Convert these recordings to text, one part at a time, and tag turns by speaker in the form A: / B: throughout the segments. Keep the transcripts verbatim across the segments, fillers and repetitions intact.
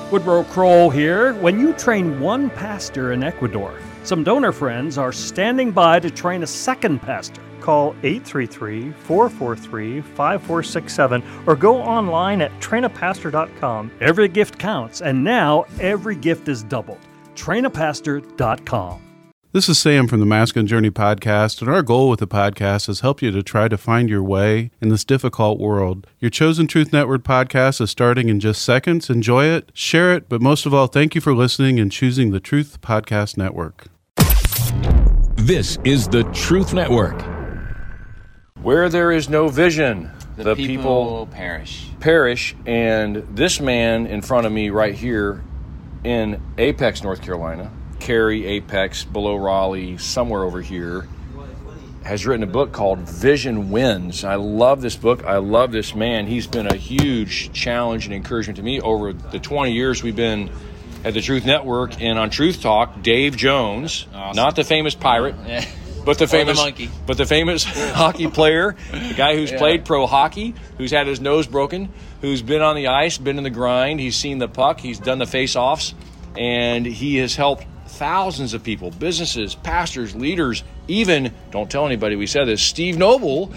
A: Woodrow Kroll here. When you train one pastor in Ecuador, some donor friends are standing by to train a second pastor.
B: Call eight three three, four four three, five four six seven or go online at train a pastor dot com.
A: Every gift counts, and now every gift is doubled. train a pastor dot com.
C: This is Sam from the Masculine Journey podcast, and our goal with the podcast is help you to try to find your way in this difficult world. Your Chosen Truth Network podcast is starting in just seconds. Enjoy it, share it, but most of all, thank you for listening and choosing the Truth Podcast Network.
D: This is the Truth Network.
E: Where there is no vision,
F: the,
E: the
F: people,
E: people
F: perish.
E: perish. And this man in front of me right here in Apex, North Carolina, Cary, Apex, below Raleigh, somewhere over here, has written a book called Vision Wins. I love this book. I love this man. He's been a huge challenge and encouragement to me over the twenty years we've been at the Truth Network and on Truth Talk. Dave Jones, awesome. Not the famous pirate,
F: yeah.
E: but the famous
F: the monkey.
E: but the famous hockey player, the guy who's yeah. played pro hockey, who's had his nose broken, who's been on the ice, been in the grind. He's seen the puck. He's done the face-offs, and he has helped thousands of people, businesses, pastors, leaders, even, don't tell anybody we said this, Steve Noble,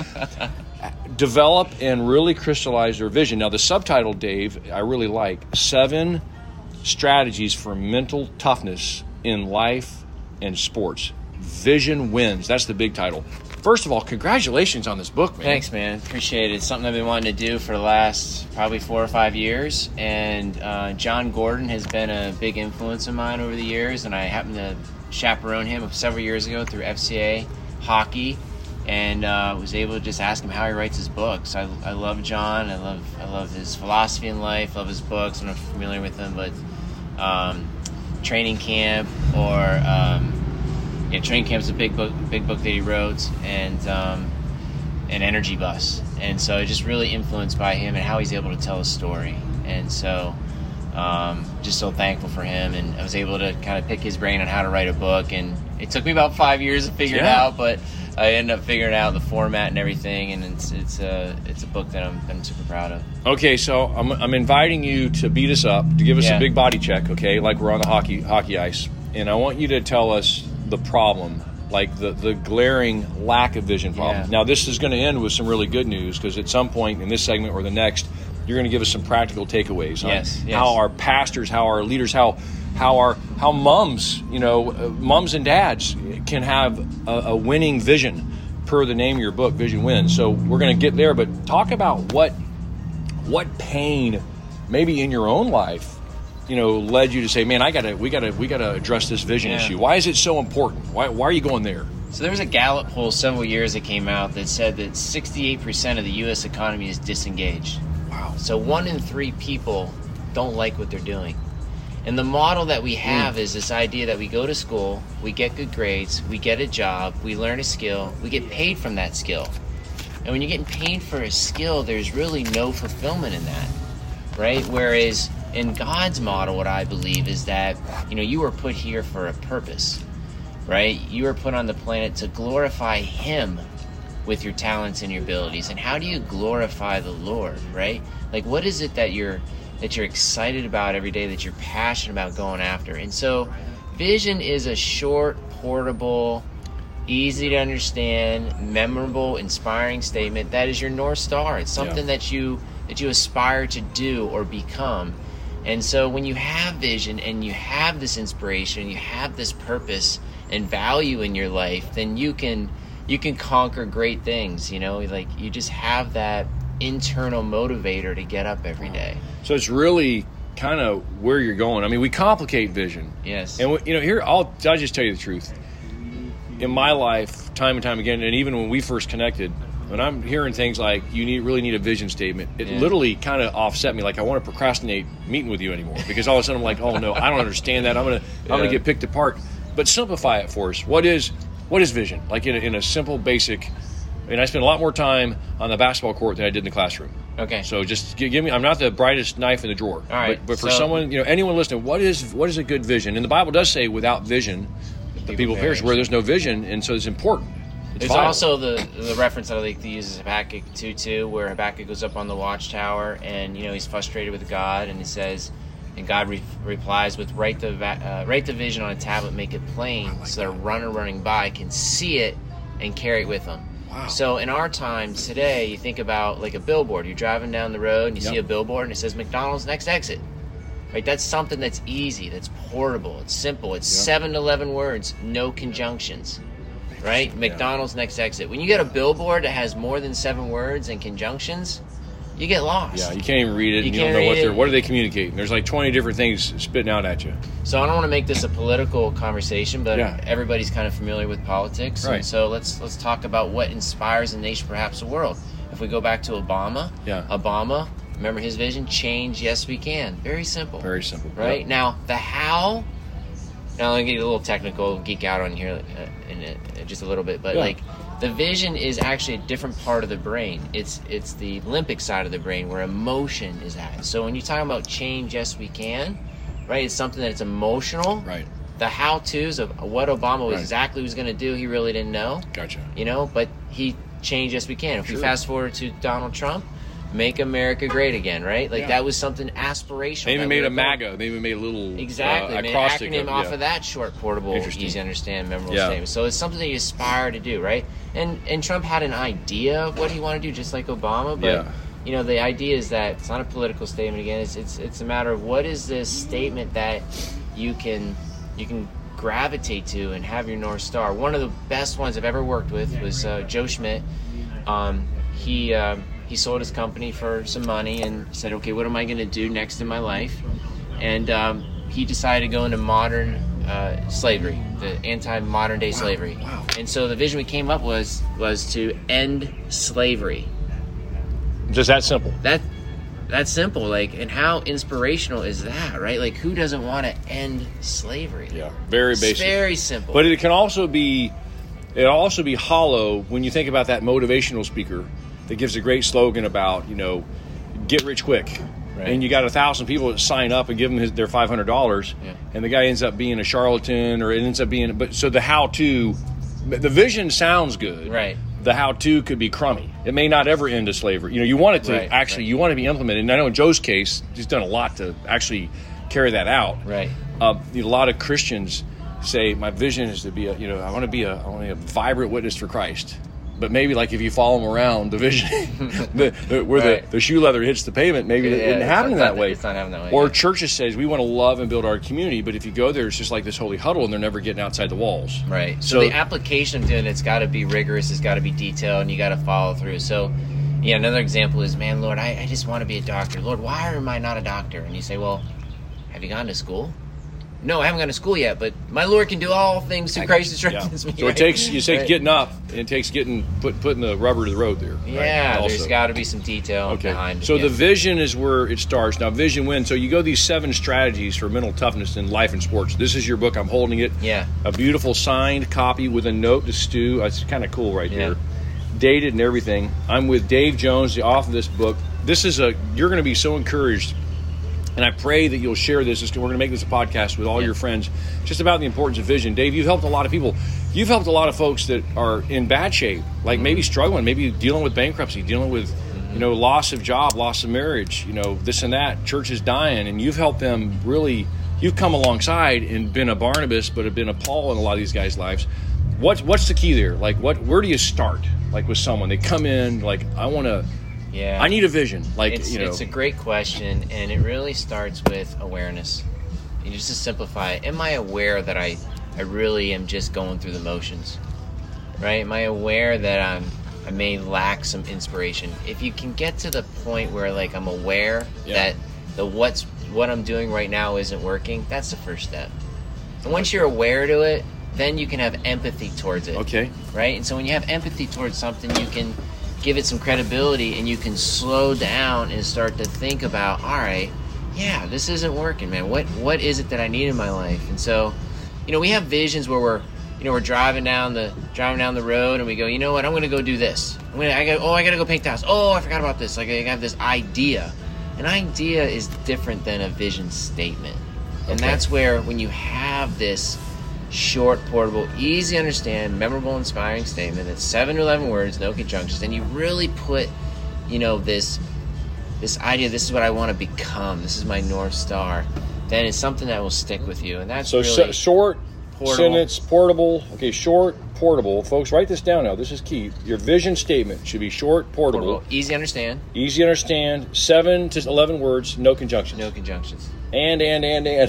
E: develop and really crystallize their vision. Now, the subtitle, Dave, I really like, Seven Strategies for Mental Toughness in Life and Sports. Vision Wins. That's the big title. First of all, congratulations on this book, man.
F: Thanks, man. Appreciate it. It's something I've been wanting to do for the last probably four or five years. And uh, John Gordon has been a big influence of mine over the years. And I happened to chaperone him several years ago through F C A hockey, and uh, was able to just ask him how he writes his books. I, I love John. I love I love his philosophy in life. Love his books. I'm not familiar with them, but um, Training Camp or. Um, Yeah, Training Camp's a big book, big book that he wrote, and um, an Energy Bus, and so just really influenced by him and how he's able to tell a story, and so um, just so thankful for him, and I was able to kind of pick his brain on how to write a book, and it took me about five years to figure yeah. it out, but I ended up figuring out the format and everything, and it's it's a it's a book that I'm, I'm super proud of.
E: Okay, so I'm I'm inviting you to beat us up, to give us
F: yeah.
E: a big body check, okay, like we're on the hockey hockey ice, and I want you to tell us the problem, like the, the glaring lack of vision problem.
F: Yeah.
E: Now, this is going to end with some really good news, because at some point in this segment or the next, you're going to give us some practical takeaways on
F: yes, yes.
E: how our pastors, how our leaders, how how our how moms, you know, uh, moms and dads can have a, a winning vision per the name of your book, Vision Wins. So we're going to get there, but talk about what what pain maybe in your own life, you know, led you to say, man, I gotta, we gotta, we gotta address this vision
F: yeah.
E: issue. Why is it so important? Why, why are you going there?
F: So there was a Gallup poll several years that came out that said that sixty-eight percent of the U S economy is disengaged.
E: Wow.
F: So one in three people don't like what they're doing. And the model that we have mm. is this idea that we go to school, we get good grades, we get a job, we learn a skill, we get paid from that skill. And when you're getting paid for a skill, there's really no fulfillment in that, right? Whereas in God's model, what I believe is that, you know, you were put here for a purpose, right? You were put on the planet to glorify Him with your talents and your abilities. And how do you glorify the Lord, right? Like, what is it that you're that you're excited about every day, that you're passionate about going after? And so vision is a short, portable, easy to understand, memorable, inspiring statement that is your North Star. It's something yeah. that you that you aspire to do or become. And so when you have vision and you have this inspiration, you have this purpose and value in your life, then you can you can conquer great things, you know, like you just have that internal motivator to get up every day.
E: So it's really kind of where you're going. I mean, we complicate vision.
F: Yes.
E: And, you know, here, I'll, I'll just tell you the truth. In my life, time and time again, and even when we first connected, when I'm hearing things like you need really need a vision statement, it yeah. literally kind of offset me. Like I want to procrastinate meeting with you anymore, because all of a sudden I'm like, oh no, I don't understand that. I'm gonna yeah. I'm gonna get picked apart. But simplify it for us. What is what is vision? Like in a, in a simple, basic. I mean, I spend a lot more time on the basketball court than I did in the classroom.
F: Okay.
E: So just give, give me. I'm not the brightest knife in the drawer.
F: All right.
E: But, but for
F: so,
E: someone, you know, anyone listening, what is what is a good vision? And the Bible does say, without vision, the people perish. Where there's no vision, and so it's important. It's
F: There's
E: vital.
F: also the the reference that I like to use is Habakkuk two two, where Habakkuk goes up on the watchtower and, you know, he's frustrated with God, and he says, And God re- replies with, write the, uh, write the vision on a tablet, make it plain, like so that a runner running by can see it and carry it with them. Wow. So in our time today, you think about like a billboard. You're driving down the road and you yep. see a billboard and it says McDonald's next exit. Right? That's something that's easy, that's portable, it's simple. It's yep. seven to eleven words, no conjunctions. Right? Yeah. McDonald's next exit. When you get a billboard that has more than seven words and conjunctions, you get lost.
E: Yeah, you can't even read it. You, and you don't know what they're. What are they communicating? There's like twenty different things spitting out at you.
F: So I don't want to make this a political conversation, but yeah. everybody's kind of familiar with politics,
E: right.
F: and so let's let's talk about what inspires a nation, perhaps the world. If we go back to Obama,
E: yeah.
F: Obama, remember his vision: change, yes, we can. Very simple.
E: Very simple.
F: Right
E: yep.
F: now, the how. Now I'm gonna get a little technical, geek out on here uh, in a, just a little bit, but yeah. like. The vision is actually a different part of the brain. It's it's the limbic side of the brain where emotion is at. So when you're talking about change, yes, we can, right? It's something that's emotional.
E: Right.
F: The how-tos of what Obama was
E: right.
F: exactly was going to do, he really didn't know.
E: Gotcha.
F: You know, but he changed, yes, we can. If sure. we fast forward to Donald Trump, make America great again, right? Like yeah. that was something aspirational.
E: They even made a MAGA. They even made a little
F: exactly.
E: uh,
F: Made
E: acrostic
F: an acronym
E: of,
F: off
E: yeah.
F: of that short, portable, easy to understand, memorable
E: yeah.
F: statement. So it's something that you aspire to do, right? And and Trump had an idea of what he wanted to do, just like Obama. But
E: yeah.
F: you know, the idea is that it's not a political statement. Again, it's it's it's a matter of what is this statement that you can you can gravitate to and have your North Star. One of the best ones I've ever worked with was uh, Joe Schmidt. Um, he. Uh, He sold his company for some money and said, okay, what am I going to do next in my life? And um, he decided to go into modern uh, slavery, the anti-modern day wow. slavery.
E: Wow.
F: And so the vision we came up was was to end slavery.
E: Just that simple.
F: That That's simple. Like, and how inspirational is that, right? Like, who doesn't want to end slavery?
E: Yeah, very basic.
F: It's very simple.
E: But it can also be, it'll also be hollow when you think about that motivational speaker that gives a great slogan about, you know, get rich quick. Right. And you got a thousand people that sign up and give them his, their five hundred dollars,
F: yeah.
E: and the guy ends up being a charlatan, or it ends up being, but so the how-to, the vision sounds good.
F: Right.
E: The how-to could be crummy. It may not ever end to slavery. You know, you want it to
F: right.
E: actually,
F: right.
E: you want it to be implemented. And I know in Joe's case, he's done a lot to actually carry that out.
F: Right.
E: Uh, you know, a lot of Christians say, my vision is to be a, you know, I want to be a, I want to be a vibrant witness for Christ. But maybe, like, if you follow them around, the vision, the, the, where right. the, the shoe leather hits the pavement, maybe
F: yeah,
E: it didn't happen
F: that
E: that way.
F: It's not happening that way.
E: Or
F: yeah.
E: churches says, we want to love and build our community, but if you go there, it's just like this holy huddle, and they're never getting outside the walls.
F: Right. So, so the application of doing it's got to be rigorous, it's got to be detailed, and you got to follow through. So, yeah, another example is, man, Lord, I, I just want to be a doctor. Lord, why am I not a doctor? And you say, well, have you gone to school? No, I haven't gone to school yet, but my Lord can do all things through Christ who strengthens
E: yeah.
F: me.
E: So
F: right?
E: it takes you take
F: right.
E: getting up, and it takes getting put putting the rubber to the road there.
F: Yeah,
E: right?
F: there's got to be some detail
E: okay.
F: behind it.
E: So
F: yeah.
E: the vision is where it starts. Now, vision wins. So you go these seven strategies for mental toughness in life and sports. This is your book. I'm holding it.
F: Yeah.
E: A beautiful signed copy with a note to Stu. It's kind of cool right
F: yeah.
E: there. Dated and everything. I'm with Dave Jones, the author of this book. This is a. You're going to be so encouraged. And I pray that you'll share this. We're going to make this a podcast with all yeah. your friends just about the importance of vision. Dave, you've helped a lot of people. You've helped a lot of folks that are in bad shape, like mm-hmm. maybe struggling, maybe dealing with bankruptcy, dealing with, mm-hmm. you know, loss of job, loss of marriage, you know, this and that, churches dying. And you've helped them really, you've come alongside and been a Barnabas, but have been a Paul in a lot of these guys' lives. What's, what's the key there? Like, what? Where do you start? Like with someone, they come in, like, I want to,
F: Yeah,
E: I need a vision. Like
F: it's,
E: you know,
F: it's a great question, and it really starts with awareness. And just to simplify it, am I aware that I, I really am just going through the motions? Right? Am I aware that I'm I may lack some inspiration? If you can get to the point where like I'm aware yeah. that the what's what I'm doing right now isn't working, that's the first step. And once you're aware to it, then you can have empathy towards it.
E: Okay.
F: Right? And so when you have empathy towards something, you can give it some credibility, and you can slow down and start to think about, all right, yeah, this isn't working, man. What what is it that I need in my life? And so, you know, we have visions where we're, you know, we're driving down the driving down the road, and we go, you know what, I'm going to go do this. I'm gonna, I got, oh, I got to go paint the house. Oh, I forgot about this. Like I have this idea. An idea is different than a vision statement, and okay. that's where when you have this short, portable, easy to understand, memorable, inspiring statement that's seven to eleven words, no conjunctions, and you really put, you know, this this idea, this is what I want to become, this is my North Star, then it's something that will stick with you. And that's
E: so
F: really
E: sh- short
F: portable.
E: sentence, portable. Okay, short, portable. Folks, write this down now. This is key. Your vision statement should be short, portable,
F: portable. Easy to understand.
E: easy to understand, seven to eleven words, no conjunctions.
F: No conjunctions.
E: And, and, and, and.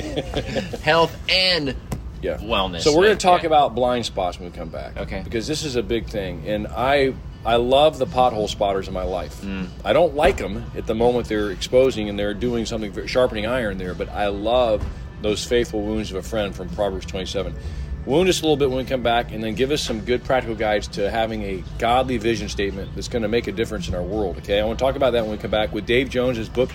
F: Health and
E: yeah.
F: wellness.
E: So we're going to talk
F: Okay.
E: about blind spots when we come back.
F: Okay.
E: Because this is a big thing. And I I love the pothole spotters in my life. Mm. I don't like them at the moment they're exposing and they're doing something, very- sharpening iron there, but I love those faithful wounds of a friend from Proverbs twenty-seven. Wound us a little bit when we come back, and then give us some good practical guides to having a godly vision statement that's going to make a difference in our world. Okay, I want to talk about that when we come back with Dave Jones, his book,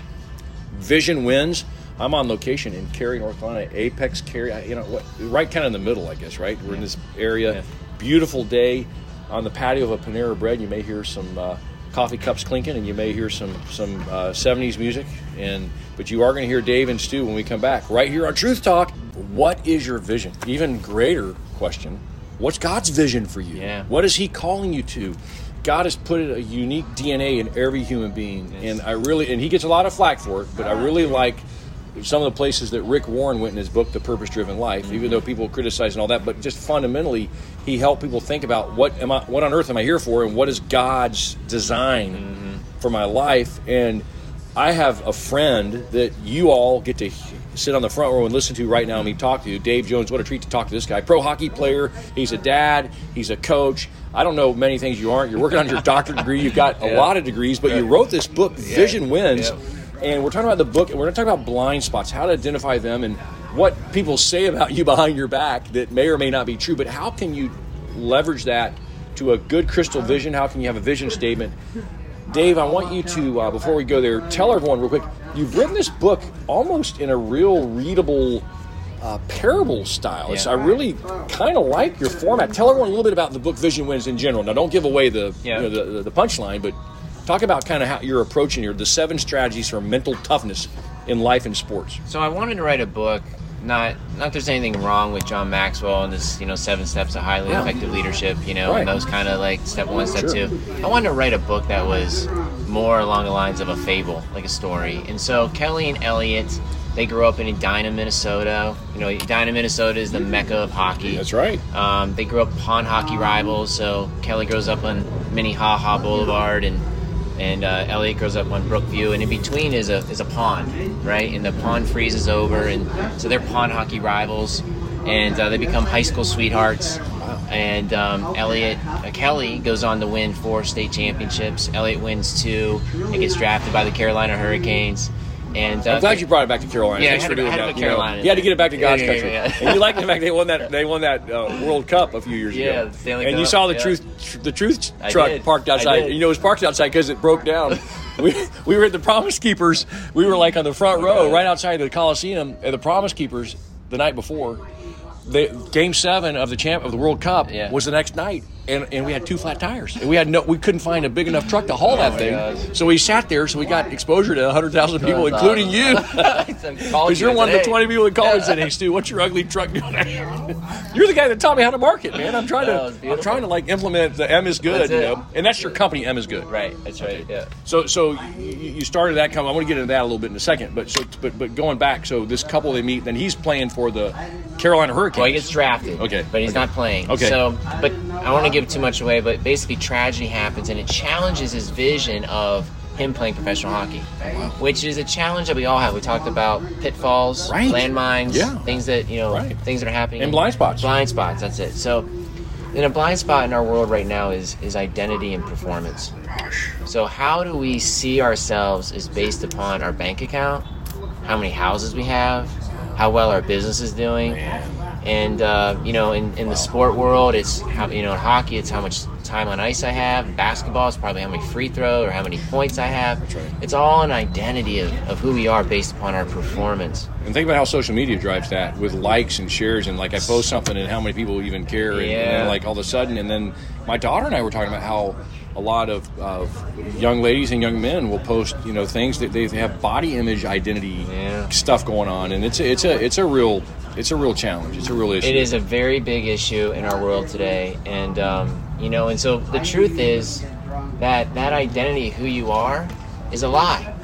E: Vision Wins. I'm on location in Cary, North Carolina, Apex Cary, I- you know, what, right kind of in the middle, I guess, right? We're in this area,
F: Yeah.
E: beautiful day on the patio of a Panera Bread. You may hear some uh, coffee cups clinking, and you may hear some some uh, seventies music, and but you are going to hear Dave and Stu when we come back, right here on Truth Talk. What is your vision? Even greater question, what's God's vision for you?
F: Yeah.
E: What is He calling you to? God has put a unique D N A in every human being, yes. and I really, and he gets a lot of flack for it, but I really like some of the places that Rick Warren went in his book, The Purpose-Driven Life, mm-hmm. even though people criticize and all that, but just fundamentally, he helped people think about what am I, what on earth am I here for, and what is God's design mm-hmm. for my life. And I have a friend that you all get to sit on the front row and listen to right now and me talk to you. Dave Jones, what a treat to talk to this guy. Pro hockey player, he's a dad, he's a coach. I don't know many things you aren't. You're working on your doctorate degree. You've got a
F: yeah.
E: lot of degrees, but you wrote this book,
F: yeah.
E: Vision Wins.
F: Yeah.
E: And we're talking about the book, and we're going to talk about blind spots, how to identify them, and what people say about you behind your back that may or may not be true. But how can you leverage that to a good crystal vision? How can you have a vision statement? Dave, I want you to, uh, before we go there, tell everyone real quick, you've written this book almost in a real readable uh, parable style. It's,
F: Yeah.
E: I really kind of like your format. Tell everyone a little bit about the book Vision Wins in general. Now, don't give away the
F: Yeah.
E: you know, the, the punchline, but talk about kind of how you're approaching your the seven strategies for mental toughness in life and sports.
F: So I wanted to write a book, not not there's anything wrong with John Maxwell and this, you know, seven steps to highly
E: Yeah.
F: effective leadership, you know,
E: Right.
F: and those kind of like step one, step
E: Sure.
F: two. I wanted to write a book that was more along the lines of a fable, like a story. And so Kelly and Elliot, they grew up in Edina, Minnesota. You know, Edina, Minnesota is the mecca of hockey.
E: That's right.
F: Um, they grew up pond hockey rivals. So Kelly grows up on Minnehaha Boulevard, and and uh, Elliot grows up on Brookview, and in between is a is a pond, right? And the pond freezes over, and so they're pond hockey rivals, and uh, they become high school sweethearts. And um, Elliot uh, Kelly goes on to win four state championships. Elliot wins two and gets drafted by the Carolina Hurricanes. And uh,
E: I'm glad you brought it back to Carolina.
F: Yeah,
E: Thanks
F: I had
E: for
F: to-
E: doing
F: I had to
E: that.
F: put
E: You know,
F: Carolina in
E: you had to
F: there.
E: get it back to God's
F: Yeah, yeah,
E: country.
F: yeah, yeah.
E: And you like the fact they won that they won that uh, World Cup a few years
F: Yeah,
E: ago.
F: the Stanley
E: and you
F: Cup,
E: saw the
F: yeah.
E: truth tr- the truth
F: I
E: truck
F: did.
E: parked
F: I
E: outside.
F: did.
E: You know, it was parked outside because it broke down. we we were at the Promise Keepers. We were like on the front row, right outside the Coliseum at the Promise Keepers the night before. The game seven of the champ of the World Cup
F: Yeah.
E: was the next night, and, and we had two flat tires, and we had no we couldn't find a big enough truck to haul that
F: my
E: thing.
F: gosh.
E: So we sat there, so we got exposure to a hundred thousand people,
F: That's
E: including you.
F: Because
E: Because you're one of the twenty people that called and said, "Hey, Stu, what's your ugly truck doing?" You're the guy that taught me how to market, man. I'm trying
F: That
E: to,
F: was
E: I'm
F: beautiful.
E: trying to like implement the M is good,
F: That's
E: you
F: it.
E: know, and that's your company. M is good,
F: Right, that's right. Yeah.
E: So, so you, you started that company. I want to get into that a little bit in a second, but so, but but going back, so this couple they meet, then he's playing for the Carolina Hurricanes.
F: Well, he gets drafted.
E: Okay.
F: But he's
E: Okay.
F: not playing.
E: Okay.
F: So, but I don't want to give too much away, but basically tragedy happens, and it challenges his vision of him playing professional hockey, which is a challenge that we all have. We talked about pitfalls,
E: Right.
F: landmines,
E: Yeah.
F: things that, you know,
E: Right.
F: things that are happening.
E: And blind spots.
F: Blind spots, that's it. So, in a blind spot in our world right now is, is identity and performance. So how do we see ourselves is based upon our bank account, how many houses we have, how well our business is doing. And, uh, you know, in, in the sport world, it's, how, you know, in hockey, it's how much time on ice I have. In basketball, it's probably how many free throws or how many points I have.
E: That's right.
F: It's all an identity of, of who we are based upon our performance.
E: And think about how social media drives that with likes and shares, and like I post something and how many people even care, and, and
F: Yeah.
E: then like all of a sudden, and then my daughter and I were talking about how a lot of, of young ladies and young men will post, you know, things that they have body image identity
F: Yeah.
E: stuff going on, and it's a, it's a it's a real it's a real challenge. It's a real issue.
F: It is a very big issue in our world today, and um, you know, and so the truth is that that identity, who you are, is a lie.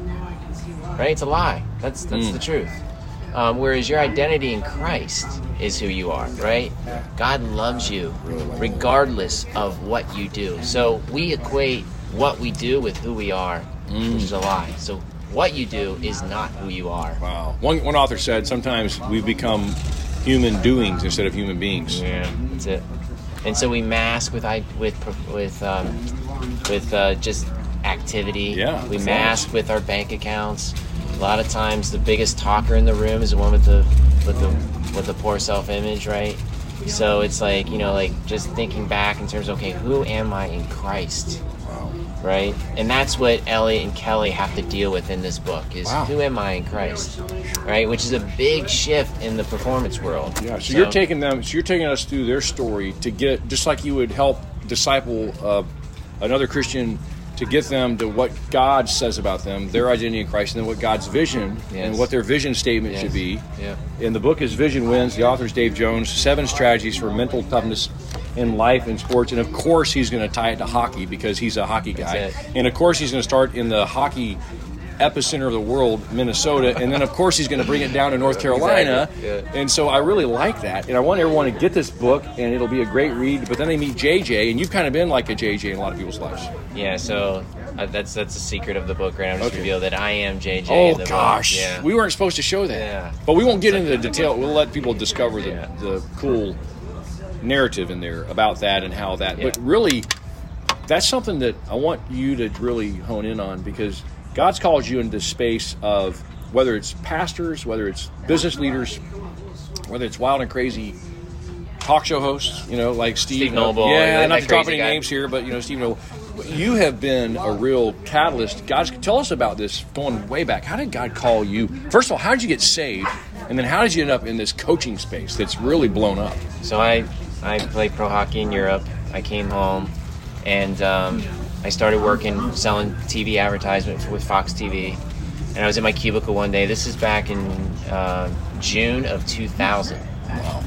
F: Right? It's a lie. That's that's
E: Mm.
F: the truth. Um, whereas your identity in Christ is who you are, right? God loves you regardless of what you do. So we equate what we do with who we are,
E: Mm.
F: which is a lie. So what you do is not who you are.
E: Wow. One one author said sometimes we've become human doings instead of human beings.
F: Yeah, that's it. And so we mask with I with with um, with uh, just activity.
E: Yeah,
F: we
E: performance.
F: mask with our bank accounts. A lot of times, the biggest talker in the room is the one with the with the with the poor self-image, right? So it's like, you know, like just thinking back in terms of, okay, who am I in Christ? Right? And that's what Elliot and Kelly have to deal with in this book is
E: Wow.
F: who am I in Christ? Right? Which is a big shift in the performance world.
E: Yeah. So, you're taking them. So you're taking us through their story to get, just like you would help disciple uh, another Christian to get them to what God says about them, their identity in Christ, and then what God's vision
F: Yes.
E: and what their vision statement
F: Yes.
E: should be.
F: Yeah.
E: And the book is Vision Wins. The author's Dave Jones. Seven strategies for mental toughness in life and sports. And of course, he's going to tie it to hockey because he's a hockey guy.
F: That's it.
E: And of course, he's going to start in the hockey epicenter of the world, Minnesota, and then of course he's going to bring it down to North Carolina.
F: Exactly. Yeah.
E: And so I really like that, and I want everyone to get this book, and it'll be a great read. But then they meet J J, and you've kind of been like a J J in a lot of people's lives.
F: Yeah, so uh, that's that's the secret of the book, right? I'm just
E: Okay.
F: reveal that I am J J.
E: Oh
F: in the
E: gosh,
F: book. Yeah.
E: we weren't supposed to show that,
F: Yeah.
E: but we won't get into the detail. We'll let people discover the,
F: Yeah.
E: the cool narrative in there about that and how that.
F: Yeah.
E: But really, that's something that I want you to really hone in on, because God's called you into this space of whether it's pastors, whether it's business leaders, whether it's wild and crazy talk show hosts, you know, like Steve,
F: Steve Noble,
E: Yeah,
F: that
E: not to drop
F: crazy
E: any
F: guy.
E: names here, but you know, Steve Noble. You have been a real catalyst. God, tell us about this going way back. How did God call you? First of all, how did you get saved? And then how did you end up in this coaching space that's really blown up?
F: So I I played pro hockey in Europe. I came home, and um, I started working selling T V advertisement with Fox T V. And I was in my cubicle one day. This is back in uh, June of two thousand.
E: Wow.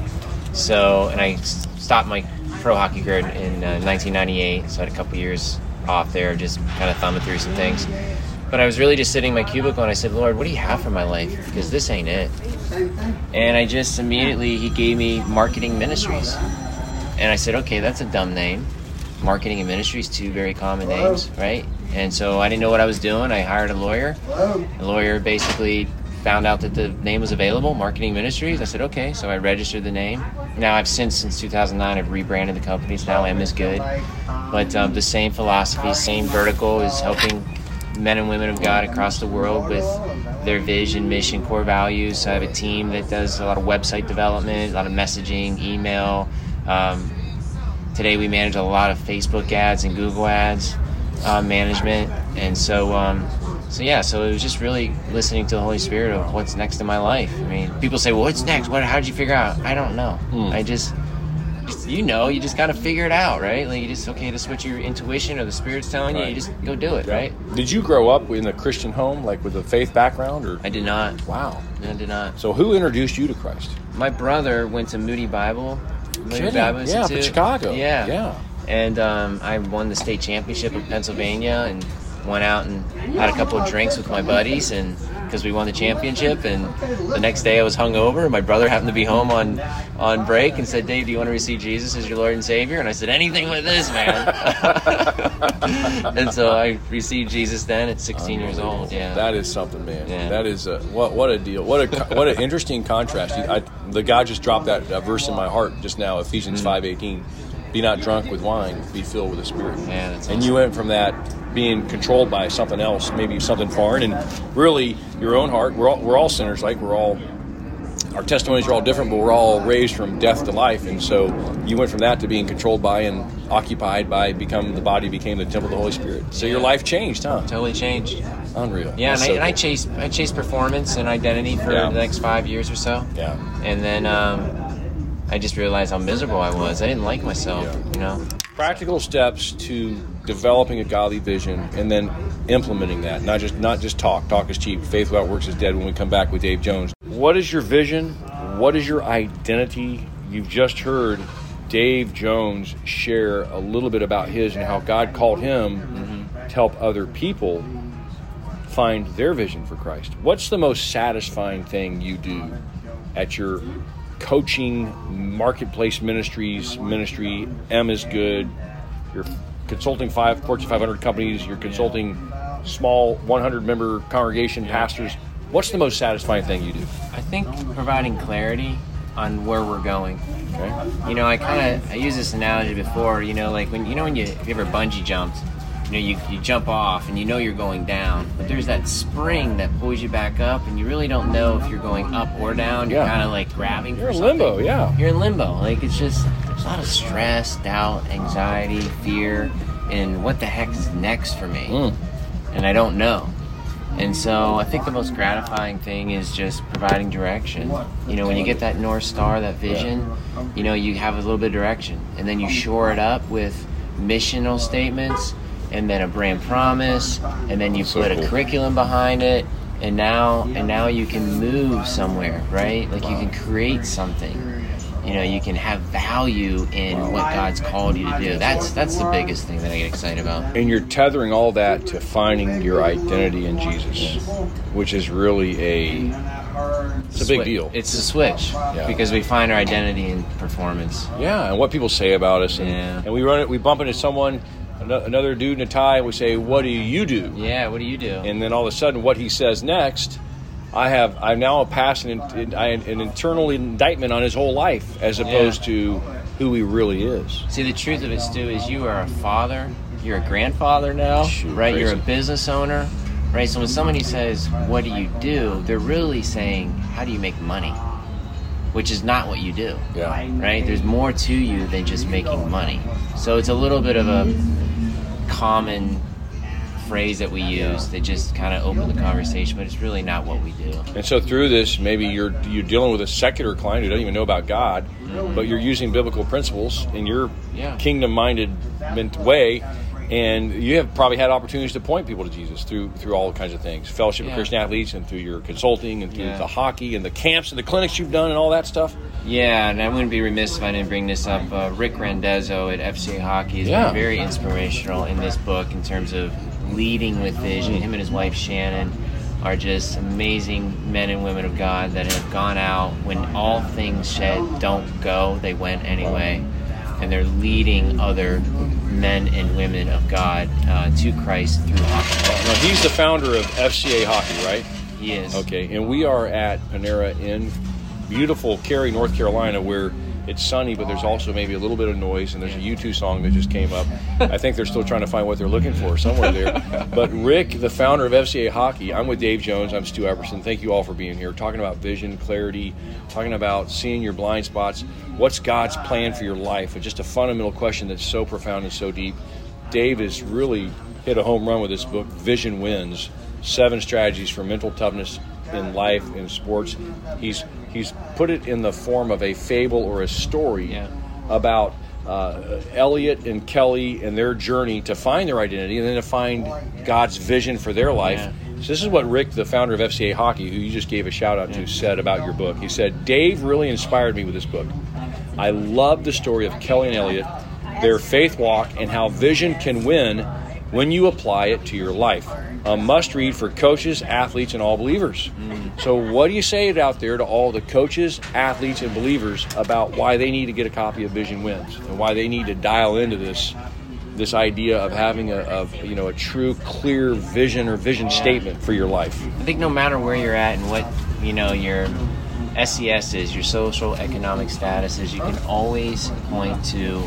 F: So, and I s- stopped my pro hockey career in uh, nineteen ninety-eight. So I had a couple years off there, just kind of thumbing through some things. But I was really just sitting in my cubicle, and I said, Lord, what do you have for my life? Because this ain't it. And I just immediately, he gave me Marketing Ministries. And I said, okay, that's a dumb name. Marketing and Ministries, two very common names, right? And so I didn't know what I was doing. I hired a lawyer. The lawyer basically found out that the name was available, Marketing Ministries. I said, okay, so I registered the name. Now I've since, since two thousand nine, I've rebranded the company. It's now M is Good. But um, the same philosophy, same vertical is helping men and women of God across the world with their vision, mission, core values. So I have a team that does a lot of website development, a lot of messaging, email. Um, today we manage a lot of Facebook ads and Google ads uh, management. And so, um, so yeah, so it was just really listening to the Holy Spirit of what's next in my life. I mean, people say, well, what's next? What? How did you figure out? I don't know.
E: Hmm.
F: I just... Just, you know, you just got to figure it out, right? Like, you just, okay, that's what your intuition or the Spirit's telling you,
E: Right.
F: you just go do it, right?
E: Did you grow up in a Christian home, like with a faith background, or?
F: I did not.
E: Wow.
F: I did not.
E: So who introduced you to Christ?
F: My brother went to Moody Bible. Moody
E: Kidding.
F: Bible
E: Yeah,
F: Institute.
E: from Chicago.
F: Yeah.
E: Yeah.
F: And um, I won the state championship of Pennsylvania and went out and had a couple of drinks with my buddies, and because we won the championship. And the next day I was hungover. My brother happened to be home on on break and said, Dave, do you want to receive Jesus as your Lord and Savior? And I said, anything with this, man. And so I received Jesus then at sixteen years old. Yeah.
E: That is something, man.
F: Yeah.
E: That is a what what a deal. What a what an interesting contrast. I, the guy just dropped that, that verse in my heart just now, Ephesians five eighteen. Be not drunk with wine, be filled with the Spirit.
F: Yeah, that's
E: and
F: awesome.
E: you went from that being controlled by something else, maybe something foreign, and really your own heart. We're all, we're all sinners, like we're all. Our testimonies are all different, but we're all raised from death to life, and so you went from that to being controlled by and occupied by, become the body became the temple of the Holy Spirit. So your life changed, huh?
F: Totally changed.
E: Unreal.
F: Yeah, and,
E: That's
F: I,
E: so
F: and I
E: cool.
F: chased I chased performance and identity for
E: Yeah.
F: the next five years or so.
E: Yeah.
F: And then um, I just realized how miserable I was. I didn't like myself,
E: Yeah.
F: you know.
E: Practical steps to developing a godly vision and then implementing that. Not just not just talk. Talk is cheap. Faith without works is dead. When we come back with Dave Jones. What is your vision? What is your identity? You've just heard Dave Jones share a little bit about his and how God called him to help other people find their vision for Christ. What's the most satisfying thing you do at your coaching, marketplace ministries, ministry, M is Good, you're consulting five Fortune five hundred companies, you're consulting small one hundred member congregation pastors. What's the most satisfying thing you do?
F: I think providing clarity on where we're going.
E: Okay.
F: You know, I kind of I used this analogy before. You know, like when you know when you if you ever bungee jumped, you know, you you jump off and you know you're going down, but there's that spring that pulls you back up, and you really don't know if you're going up or down. You're
E: Yeah.
F: kind of like grabbing
E: You're
F: for
E: in
F: something.
E: limbo, yeah.
F: You're in limbo. Like it's just there's a lot of stress, doubt, anxiety, fear, and what the heck's next for me?
E: Mm.
F: And I don't know. And so I think the most gratifying thing is just providing direction. You know, when you get that North Star, that vision, you know, you have a little bit of direction. And then you shore it up with missional statements and then a brand promise, and then you
E: So
F: put
E: cool.
F: a curriculum behind it, and now and now you can move somewhere, right? Like you can create something. You know, you can have value in what God's called you to do. That's that's the biggest thing that I get excited about.
E: And you're tethering all that to finding your identity in Jesus, which is really a it's a big
F: Swi-
E: deal.
F: It's a switch because we find our identity in performance.
E: Yeah, and what people say about us, and,
F: Yeah.
E: and we run it. We bump into someone, ano- another dude in a tie, and we say, "What do you do?"
F: Yeah, what do you do?
E: And then all of a sudden, what he says next, I have I'm now passing an, an internal indictment on his whole life, as opposed to who he really is.
F: See, the truth of it, Stu, is you are a father. You're a grandfather now,
E: Shoot,
F: right? You're a
E: crazy.
F: business owner, right? So when somebody says, "What do you do?" they're really saying, "How do you make money?" Which is not what you do.
E: Yeah.
F: Right? There's more to you than just making money. So it's a little bit of a common phrase that we use that just kind of open the conversation, but it's really not what we do.
E: And so through this, maybe you're you're dealing with a secular client who doesn't even know about God, but you're using biblical principles in your
F: Yeah.
E: kingdom-minded ment- way, and you have probably had opportunities to point people to Jesus through through all kinds of things, Fellowship of
F: Yeah.
E: Christian Athletes, and through your consulting, and through
F: Yeah.
E: the hockey, and the camps, and the clinics you've done, and all that stuff.
F: Yeah, and I wouldn't be remiss if I didn't bring this up. Uh, Rick Randezzo at F C A Hockey has
E: Yeah.
F: been very inspirational in this book in terms of leading with vision. Him and his wife Shannon are just amazing men and women of God that have gone out when all things said don't go, they went anyway. And they're leading other men and women of God uh, to Christ through hockey.
E: Now, he's the founder of F C A Hockey, right?
F: He is.
E: Okay, and we are at Panera in beautiful Cary, North Carolina, where it's sunny, but there's also maybe a little bit of noise, and there's a U two song that just came up. I think they're still trying to find what they're looking for somewhere there. But Rick, the founder of F C A Hockey, I'm with Dave Jones, I'm Stu Epperson. Thank you all for being here, talking about vision, clarity, talking about seeing your blind spots. What's God's plan for your life? It's just a fundamental question that's so profound and so deep. Dave has really hit a home run with this book, Vision Wins, Seven Strategies for Mental Toughness in Life, in Sports. He's he's put it in the form of a fable or a story
F: Yeah.
E: about uh, Elliot and Kelly and their journey to find their identity and then to find God's vision for their life.
F: Yeah.
E: So this is what Rick, the founder of F C A Hockey, who you just gave a shout out to, said about your book. He said, "Dave really inspired me with this book. I love the story of Kelly and Elliot, their faith walk, and how vision can win when you apply it to your life. A must-read for coaches, athletes, and all believers." Mm. So what do you say it out there to all the coaches, athletes, and believers about why they need to get a copy of Vision Wins and why they need to dial into this this idea of having a of, you know a true, clear vision or vision statement for your life?
F: I think no matter where you're at and what, you know, your S E S is, your social economic status is, you can always point to,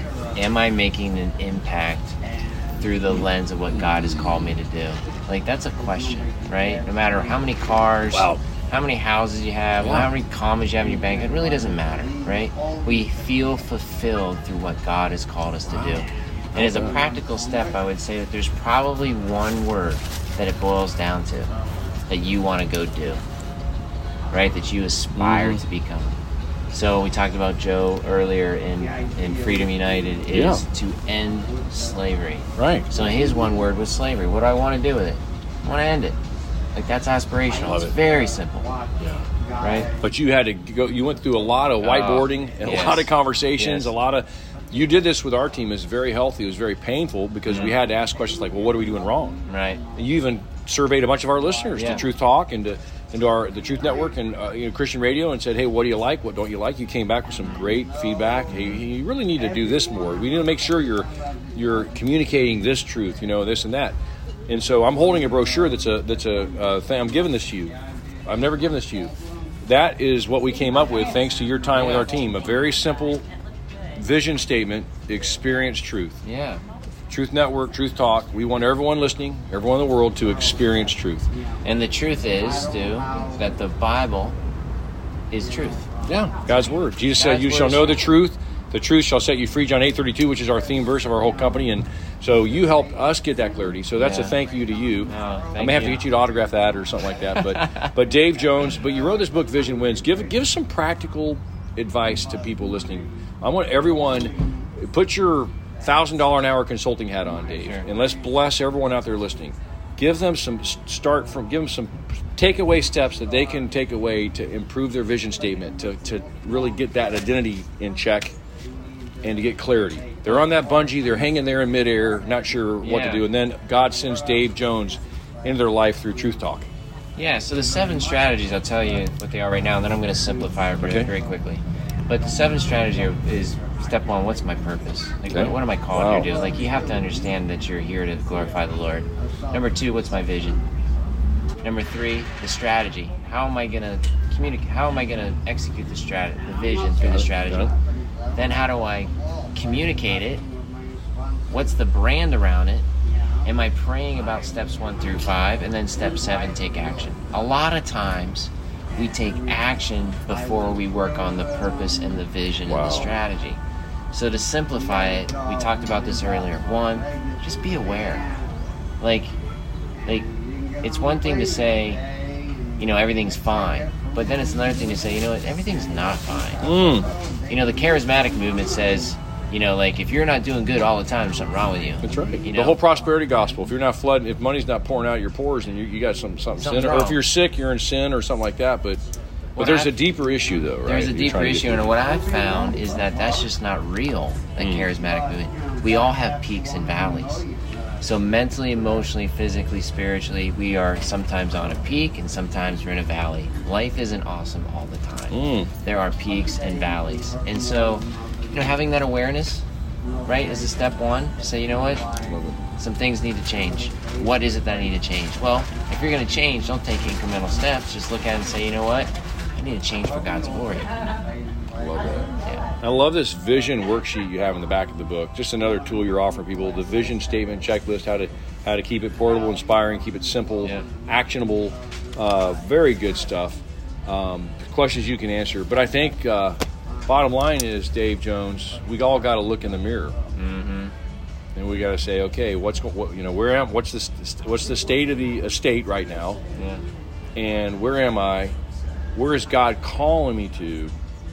F: am I making an impact through the lens of what God has called me to do? Like, that's a question, right? No matter how many cars,
E: Wow.
F: how many houses you have,
E: Yeah.
F: how many commas you have in your bank, it really doesn't matter, right? We feel fulfilled through what God has called us to do. And as a practical step, I would say that there's probably one word that it boils down to that you want to go do, right? That you aspire
E: Mm-hmm.
F: to become. So we talked about Joe earlier in, in Freedom United is
E: Yeah.
F: to end slavery.
E: Right.
F: So his one word was slavery. What do I want to do with it? I want to end it. Like, that's aspirational.
E: Love
F: It's
E: it.
F: very simple. Right?
E: But you had to go. You went through a lot of whiteboarding and
F: yes.
E: a lot of conversations.
F: Yes.
E: A lot of. You did this with our team. It was very healthy. It was very painful because we had to ask questions like, "Well, what are we doing wrong?"
F: Right.
E: And you even surveyed a bunch of our listeners
F: Yeah.
E: to Truth Talk and to into our the Truth Network and uh, you know, Christian Radio, and said, hey, what do you like? What don't you like? You came back with some great feedback. Hey, you really need to do this more. We need to make sure you're you're communicating this truth, you know, this and that. And so I'm holding a brochure that's a that's a uh, thing. I'm giving this to you. I've never given this to you. That is what we came up with thanks to your time with our team. A very simple vision statement: experience truth.
F: Yeah.
E: Truth Network, Truth Talk. We want everyone listening, everyone in the world, to experience truth.
F: And the truth is, Stu, that the Bible is truth.
E: Yeah, God's Word. Jesus said,
F: God's
E: you
F: word
E: shall
F: is
E: know the
F: truth.
E: truth. The truth shall set you free, John eight thirty-two, which is our theme verse of our whole company. And so you helped us get that clarity. So that's
F: Yeah.
E: a thank you to you.
F: Oh,
E: I
F: thank
E: may have
F: you.
E: to get you to autograph that or something like that. But but Dave Jones, but you wrote this book, Vision Wins. Give give some practical advice to people listening. I want everyone, put your one thousand dollars an hour consulting hat on, Dave,
F: Sure.
E: and let's bless everyone out there listening. Give them some start from, give them some takeaway steps that they can take away to improve their vision statement, to, to really get that identity in check and to get clarity. They're on that bungee, they're hanging there in midair, not sure what
F: Yeah.
E: to do, and then God sends Dave Jones into their life through Truth Talk.
F: Yeah, so the seven strategies, I'll tell you what they are right now, and then I'm going to simplify it very,
E: Okay.
F: very quickly. But the seven strategy are, is step one, what's my purpose? Like,
E: Okay.
F: what, what am I called
E: Wow.
F: here to do? Like, you have to understand that you're here to glorify the Lord. Number two, what's my vision? Number three, the strategy. How am I going to communicate? How am I going to execute the strat, the vision through the strategy? Then how do I communicate it? What's the brand around it? Am I praying about steps one through five? And then step seven, take action. A lot of times, we take action before we work on the purpose and the vision
E: Wow.
F: and the strategy. So to simplify it, we talked about this earlier. One, just be aware. Like, like it's one thing to say, you know, everything's fine. But then it's another thing to say, you know what, everything's not fine.
E: Mm,
F: You know, the charismatic movement says, you know, like, if you're not doing good all the time, there's something wrong with you.
E: that's right.
F: You
E: The
F: know?
E: whole prosperity gospel. If you're not flooding, if money's not pouring out of your pores, then you, you got some something
F: Something's
E: sin. Or if
F: wrong.
E: you're sick, you're in sin or something like that. But but
F: What
E: there's
F: I've-
E: a deeper issue, though, right?
F: There's a
E: You're
F: deeper
E: trying to get
F: issue,
E: through.
F: and what I've found is that that's just not real, the
E: Mm.
F: charismatic movement. We all have peaks and valleys. So mentally, emotionally, physically, spiritually, we are sometimes on a peak and sometimes we're in a valley. Life isn't awesome all the time.
E: Mm.
F: There are peaks and valleys. And so, you know, having that awareness, right, is a step one. Say, you know what? Some things need to change. What is it that I need to change? Well, if you're going to change, don't take incremental steps. Just look at it and say, you know what? I need to change for God's glory.
E: I love that.
F: Yeah.
E: I love this vision worksheet you have in the back of the book. Just another tool you're offering people. The vision statement checklist, how to how to keep it portable, inspiring, keep it simple,
F: Yeah.
E: actionable. Uh, very good stuff. Um, questions you can answer. But I think uh, bottom line is, Dave Jones, we all got to look in the mirror.
F: Mm-hmm.
E: And we got to say, okay, what's go- what, you know, where am? What's the what's the state of the estate right now?
F: Yeah.
E: And where am I? Where is God calling me to?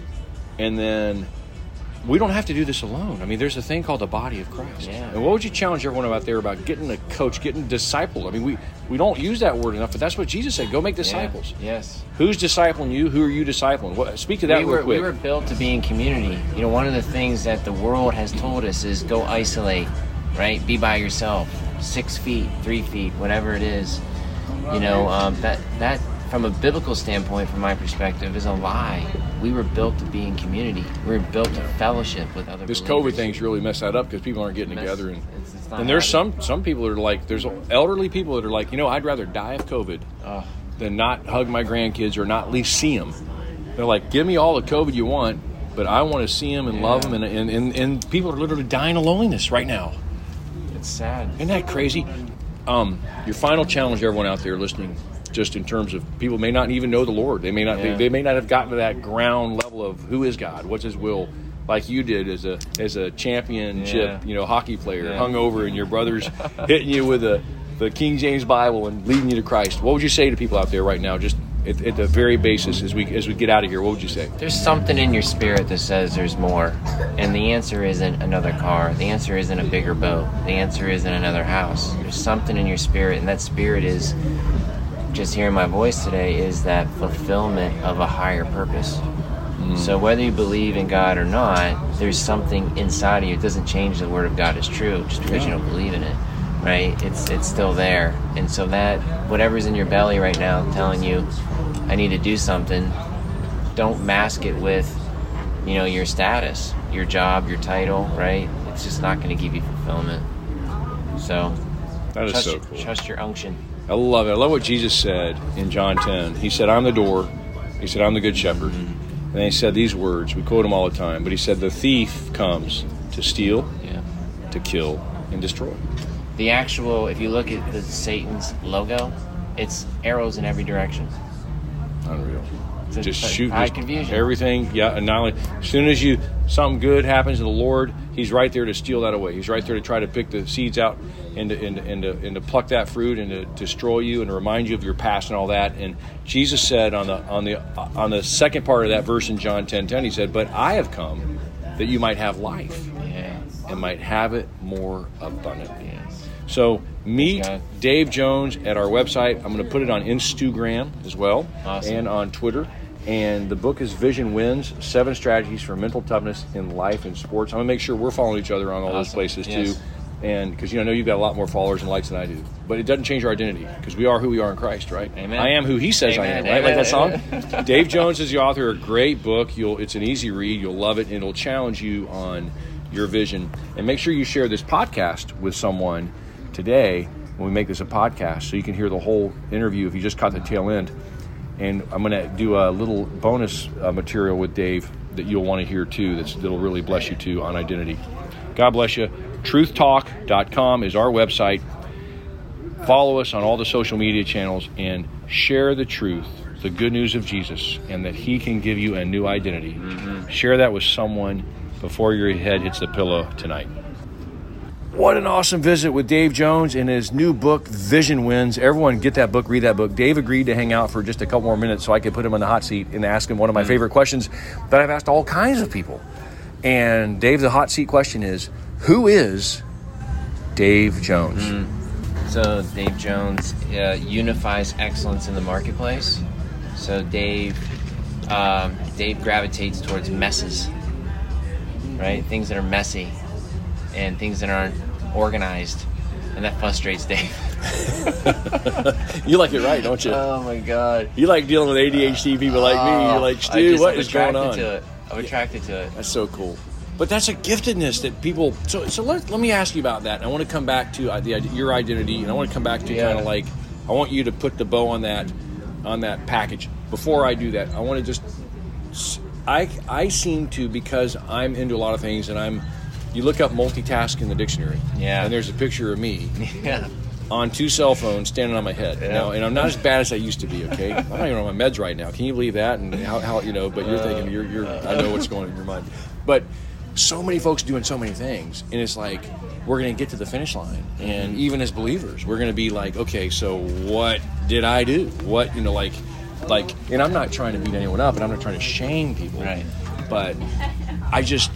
E: And then we don't have to do this alone. I mean, there's a thing called the body of Christ.
F: Yeah.
E: And what would you challenge everyone out there about getting a coach, getting discipled? I mean, we, we don't use that word enough, but that's what Jesus said. Go make disciples.
F: Yeah. Yes.
E: Who's discipling you? Who are you discipling? What, speak to that
F: we
E: real
F: were,
E: quick.
F: we were built to be in community. You know, one of the things that the world has told us is go isolate, right? Be by yourself, six feet, three feet, whatever it is. You know, um, that that from a biblical standpoint, from my perspective, is a lie. We were built to be in community. We were built to fellowship with other
E: This
F: believers.
E: COVID thing's really messed that up because people aren't getting
F: Mess-
E: together. And,
F: it's- it's not
E: and there's
F: happening.
E: some some people that are like, there's elderly people that are like, you know, I'd rather die of COVID
F: Oh,
E: than not hug my grandkids or not at least see them. They're like, give me all the COVID you want, but I want to see them and love them. And, and, and, and people are literally dying of loneliness right now.
F: it's sad.
E: Isn't that crazy? Um, your final challenge to everyone out there listening, just in terms of people may not even know the Lord. They may not.
F: Yeah.
E: They, they may not have gotten to that ground level of who is God, what's His will, like you did as a as a championship,
F: Yeah.
E: you know, hockey player,
F: Yeah.
E: hungover, and your brothers hitting you with a the King James Bible and leading you to Christ. What would you say to people out there right now, just at, at the very basis, as we as we get out of here? What would you say?
F: There's something in your spirit that says there's more. And the answer isn't another car. The answer isn't a bigger boat. The answer isn't another house. There's something in your spirit, and that spirit is, just hearing my voice today, is that fulfillment of a higher purpose. So whether you believe in God or not, there's something inside of you. It doesn't change the Word of God is true just because you don't believe in it. right? It's it's still there. And so that, whatever's in your belly right now telling you, I need to do something, don't mask it with, you know, your status, your job, your title, right? It's just not going to give you fulfillment. So,
E: that is
F: trust,
E: so cool.
F: Trust your unction.
E: I love it. I love what Jesus said in John ten. He said, I'm the door. He said, I'm the good shepherd. Mm-hmm. And he said these words. We quote them all the time. But he said, the thief comes to steal, yeah. to kill, and destroy.
F: The actual, if you look at the Satan's logo, it's arrows in every direction.
E: Unreal.
F: It's
E: just
F: a,
E: shoot
F: high
E: just
F: confusion.
E: Everything. Yeah, and not only, as soon as you something good happens to the Lord, he's right there to steal that away. He's right there to try to pick the seeds out and to, and to, and to, and to pluck that fruit and to destroy you and to remind you of your past and all that. And Jesus said on the on the on the second part of that verse in John ten ten, he said, "But I have come that you might have life,
F: yeah.
E: and might have it more abundantly."
F: Yes.
E: So meet Dave Jones at our website. I'm going to put it on Instagram as well,
F: awesome.
E: And on Twitter. And the book is Vision Wins, Seven Strategies for Mental Toughness in Life and Sports. I'm going to make sure we're following each other on all awesome. Those places yes. too. And because, you know, I know you've got a lot more followers and likes than I do. But it doesn't change our identity because we are who we are in Christ, right?
F: Amen.
E: I am who he says
F: Amen.
E: I am, right?
F: Amen.
E: Like that song? Dave Jones is the author of a great book. You'll It's an easy read. You'll love it. And it'll challenge you on your vision. And make sure you share this podcast with someone today when we make this a podcast so you can hear the whole interview if you just caught the tail end. And I'm going to do a little bonus uh, material with Dave that you'll want to hear too that's, that'll really bless you too on identity. God bless you. truth talk dot com is our website. Follow us on all the social media channels and share the truth, the good news of Jesus, and that he can give you a new identity. Mm-hmm. Share that with someone before your head hits the pillow tonight. What an awesome visit with Dave Jones and his new book, Vision Wins. Everyone get that book, read that book. Dave agreed to hang out for just a couple more minutes so I could put him in the hot seat and ask him one of my favorite questions that I've asked all kinds of people. And Dave, the hot seat question is, who is Dave Jones?
F: Mm. So Dave Jones uh, unifies excellence in the marketplace. So Dave, um, Dave gravitates towards messes, right? Things that are messy and things that aren't organized, and that frustrates Dave.
E: You like it right, don't you?
F: Oh my God!
E: You like dealing with A D H D people like me. You're like, Stu,
F: just,
E: what
F: I'm
E: is going on?
F: To it. I'm attracted to it.
E: That's so cool. But that's a giftedness that people. So, so let let me ask you about that. I want to come back to the, your identity, and I want to come back to yeah. kind of like I want you to put the bow on that on that package. Before I do that, I want to just I I seem to because I'm into a lot of things, and I'm. You look up multitask in the dictionary,
F: yeah,
E: and there's a picture of me,
F: yeah,
E: on two cell phones standing on my head. Yeah. Now, and I'm not as bad as I used to be. Okay, I'm not even on my meds right now. Can you believe that? And how, how you know? But you're thinking you're you're. I know what's going on in your mind. But so many folks doing so many things, and it's like we're going to get to the finish line, and even as believers, we're going to be like, okay, so what did I do? What you know, like, like, and I'm not trying to beat anyone up, and I'm not trying to shame people,
F: right?
E: But I just.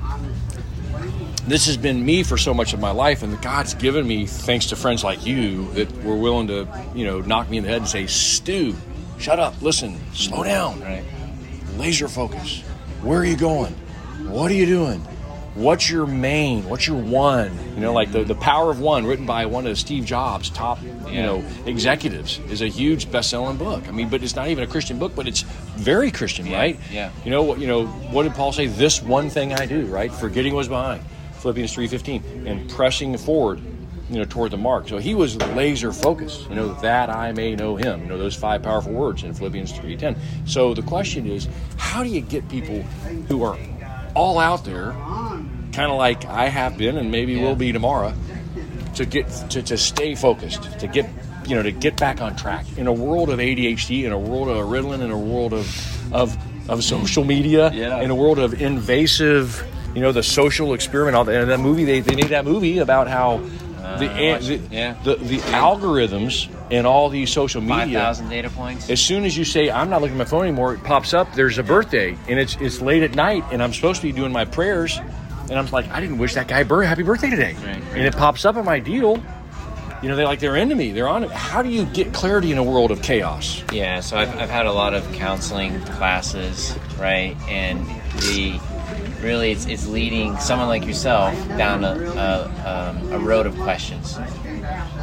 E: This has been me for so much of my life, and God's given me, thanks to friends like you, that were willing to, you know, knock me in the head and say, Stu, shut up, listen, slow down,
F: right?
E: Laser focus. Where are you going? What are you doing? What's your main? What's your one? You know, like the, the Power of One, written by one of Steve Jobs' top, you
F: yeah.
E: know, executives, is a huge best-selling book. I mean, but it's not even a Christian book, but it's very Christian,
F: yeah.
E: right?
F: Yeah.
E: You know what? You know what did Paul say? This one thing I do, right? Forgetting what's behind. Philippians three fifteen, and pressing forward, you know, toward the mark. So he was laser focused, you know, that I may know him, you know, those five powerful words in Philippians three ten. So the question is, how do you get people who are all out there, kind of like I have been and maybe yeah. will be tomorrow, to get to, to stay focused, to get, you know, to get back on track in a world of A D H D, in a world of Ritalin, in a world of of, of social media,
F: yeah.
E: in a world of invasive, you know, the social experiment. All that, and that movie, they, they made that movie about how uh, the, the,
F: yeah.
E: the the algorithms in all these social media.
F: five thousand data points.
E: As soon as you say, I'm not looking at my phone anymore, it pops up, there's a birthday, and it's it's late at night, and I'm supposed to be doing my prayers, and I'm like, I didn't wish that guy bir- happy birthday today.
F: Right, right.
E: And it pops up in my deal. You know, they like they're into me. They're on it. How do you get clarity in a world of chaos?
F: Yeah, so I've, I've had a lot of counseling classes, right? And the really it's, it's leading someone like yourself down a, a, um, a road of questions.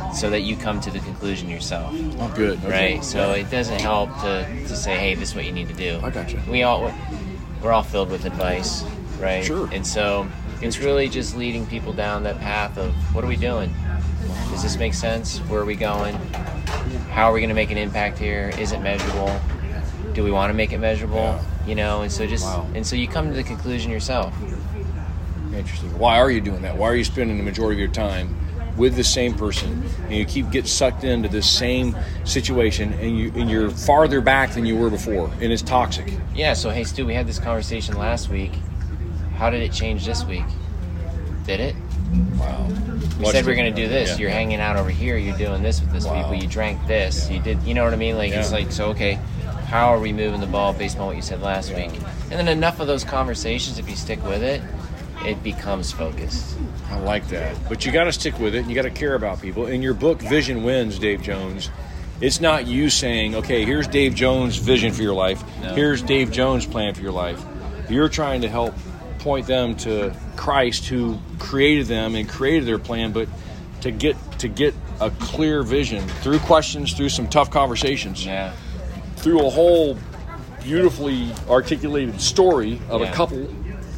F: so that you come to the conclusion yourself.
E: Oh, good. Okay.
F: Right? So it doesn't help to, to say, hey, this is what you need to do.
E: I gotcha.
F: We all, we're all filled with advice, right?
E: Sure.
F: And so it's really just leading people down that path of, what are we doing? Does this make sense? Where are we going? How are we going to make an impact here? Is it measurable? Do we want to make it measurable?
E: Yeah.
F: You know, and so just
E: Wow.
F: and so you come to the conclusion yourself.
E: Interesting. Why are you doing that? Why are you spending the majority of your time with the same person, and you keep getting sucked into this same situation, and you and you're farther back than you were before, and it's toxic?
F: Yeah. So hey, Stu, we had this conversation last week. How did it change this week? Did it?
E: Wow.
F: We
E: Watch
F: said
E: the-
F: we're going to do this.
E: Yeah.
F: You're hanging out over here. You're doing this with this
E: Wow.
F: people. You drank this.
E: Yeah.
F: You did. You know what I mean? Like it's
E: Yeah.
F: like so. Okay, how are we moving the ball based on what you said last
E: Yeah.
F: week? And then enough of those conversations, if you stick with it, it becomes focused.
E: I like that. But you got to stick with it, and you got to care about people. In your book, Vision Wins, Dave Jones, it's not you saying, okay, here's Dave Jones' vision for your life.
F: No.
E: Here's Dave Jones' plan for your life. You're trying to help point them to Christ, who created them and created their plan, but to get to get a clear vision through questions, through some tough conversations,
F: Yeah.
E: through a whole beautifully articulated story of
F: Yeah.
E: a couple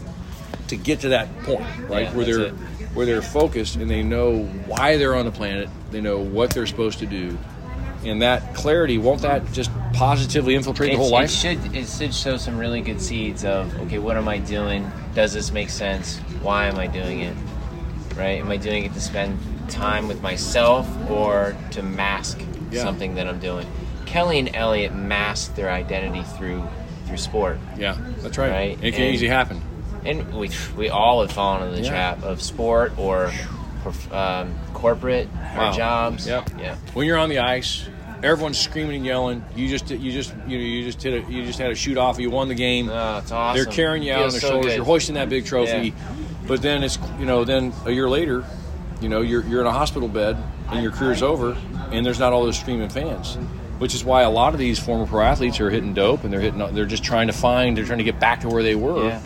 E: to get to that point, right?
F: Yeah,
E: where
F: that's
E: they're
F: it.
E: where they're focused and they know why they're on the planet, they know what they're supposed to do. And that clarity, won't that just positively infiltrate the
F: It's-
E: whole life?
F: It should it should show some really good seeds of, okay, what am I doing? Does this make sense? Why am I doing it? Right? Am I doing it to spend time with myself or to mask
E: Yeah.
F: something that I'm doing? Kelly and Elliot masked their identity through through sport.
E: Yeah, that's right.
F: Right.
E: It can
F: And-
E: easily happen.
F: And we we all have fallen into the
E: Yeah.
F: trap of sport or um, corporate
E: Wow.
F: our jobs.
E: Yep.
F: Yeah.
E: When you're on the ice, everyone's screaming and yelling. You just you just you know you just hit a, you just had a shoot off. You won the game.
F: Oh, it's awesome.
E: They're carrying you out on
F: Feels
E: their
F: so
E: shoulders.
F: good.
E: You're hoisting that big trophy.
F: Yeah.
E: But then it's, you know, then a year later, you know, you're you're in a hospital bed and your career's over, and there's not all those screaming fans. Which is why a lot of these former pro athletes are hitting dope, and they're hitting. They're just trying to find. They're trying to get back to where they were.
F: Yeah.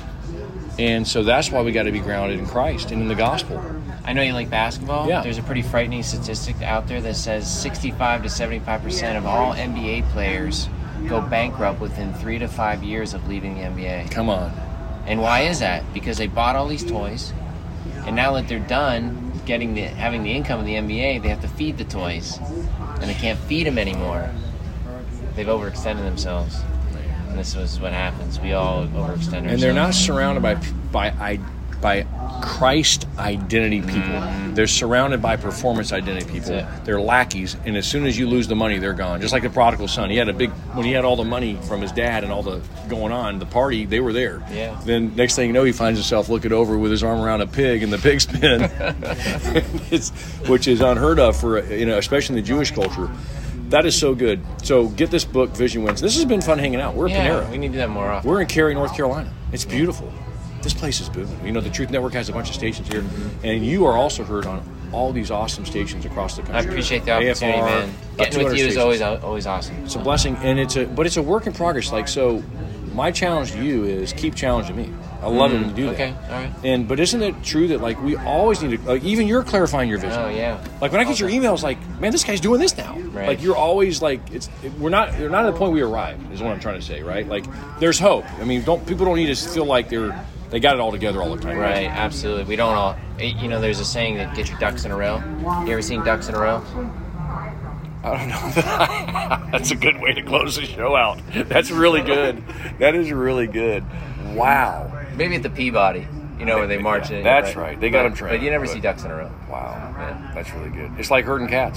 E: And so that's why we got to be grounded in Christ and in the gospel.
F: I know you like basketball.
E: Yeah.
F: There's a pretty frightening statistic out there that says sixty-five to seventy-five percent of all N B A players go bankrupt within three to five years of leaving the N B A.
E: Come on.
F: And why is that? Because they bought all these toys, and now that they're done getting the having the income of the N B A, they have to feed the toys, and they can't feed them anymore. They've overextended themselves, and this is what happens. We all overextend ourselves.
E: And they're not surrounded by by by Christ identity people.
F: Mm-hmm.
E: They're surrounded by performance identity people.
F: That's it.
E: They're lackeys, and as soon as you lose the money, they're gone. Just like the prodigal son, he had a big when he had all the money from his dad and all the going on, the party, they were there.
F: Yeah.
E: Then next thing you know, he finds himself looking over with his arm around a pig in the pig's pen, it's, which is unheard of for you know, especially in the Jewish culture. That is so good. So get this book, Vision Wins. This has been fun hanging out. We're at
F: Yeah,
E: Panera.
F: we need to do that more often.
E: We're in Cary, North Carolina. It's beautiful. This place is booming. You know, the Truth Network has a bunch of stations here, and you are also heard on all these awesome stations across the
F: I
E: country.
F: appreciate the opportunity,
E: A F R,
F: man.
E: about
F: Getting
E: two
F: with
E: hundred
F: you is
E: stations.
F: always always awesome.
E: It's a blessing, and it's a but it's a work in progress. Like so, my challenge to you is keep challenging me. I love it when you do that.
F: Okay, all right.
E: And but isn't it true that like we always need to like even you're clarifying your vision.
F: Oh yeah.
E: Like when I get your emails, like, man, this guy's doing this now.
F: Right.
E: Like you're always like, it's we're not we're not at the point we arrived. Is what I'm trying to say, right? Like there's hope. I mean, don't people don't need to feel like they're they got it all together all the time.
F: Right, absolutely. We don't all. You know, there's a saying that get your ducks in a row. You ever seen ducks in a row?
E: I don't know. That's a good way to close the show out. That's really good. That is really good. Wow.
F: Maybe at the Peabody. You know where they march in.
E: That's
F: but-
E: right. They got
F: but-
E: them trained.
F: But you never
E: But-
F: see ducks in a row.
E: Wow.
F: Yeah.
E: That's really good. It's like herding cats.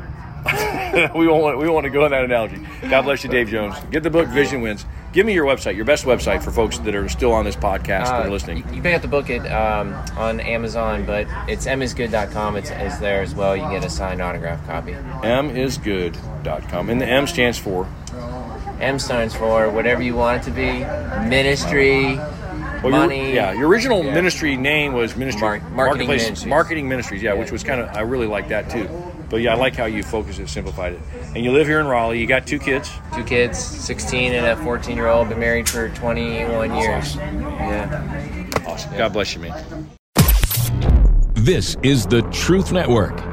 E: we won't we want to go in that analogy. God bless you, Dave Jones. Get the book Vision Wins. Give me your website, your best website for folks that are still on this podcast that
F: Uh,
E: are listening.
F: You, you pick up the book at, um, on Amazon, but it's m is good dot com. It's, it's there as well. You can get a signed autographed copy.
E: M is good dot com. And the M stands for
F: M stands for whatever you want it to be. Ministry,
E: well,
F: money.
E: Your, yeah, your original
F: Yeah.
E: ministry name was Ministry
F: Mar- Marketing
E: Marketplace
F: Ministries.
E: Marketing Ministries. Yeah,
F: Yeah.
E: which was kind of I really like that too. But yeah, I like how you focused it, simplified it. And you live here in Raleigh. You got two kids.
F: Two kids, sixteen and a fourteen-year-old. Been married for twenty-one years. Yeah.
E: Awesome. God bless you, man.
D: This is the Truth Network.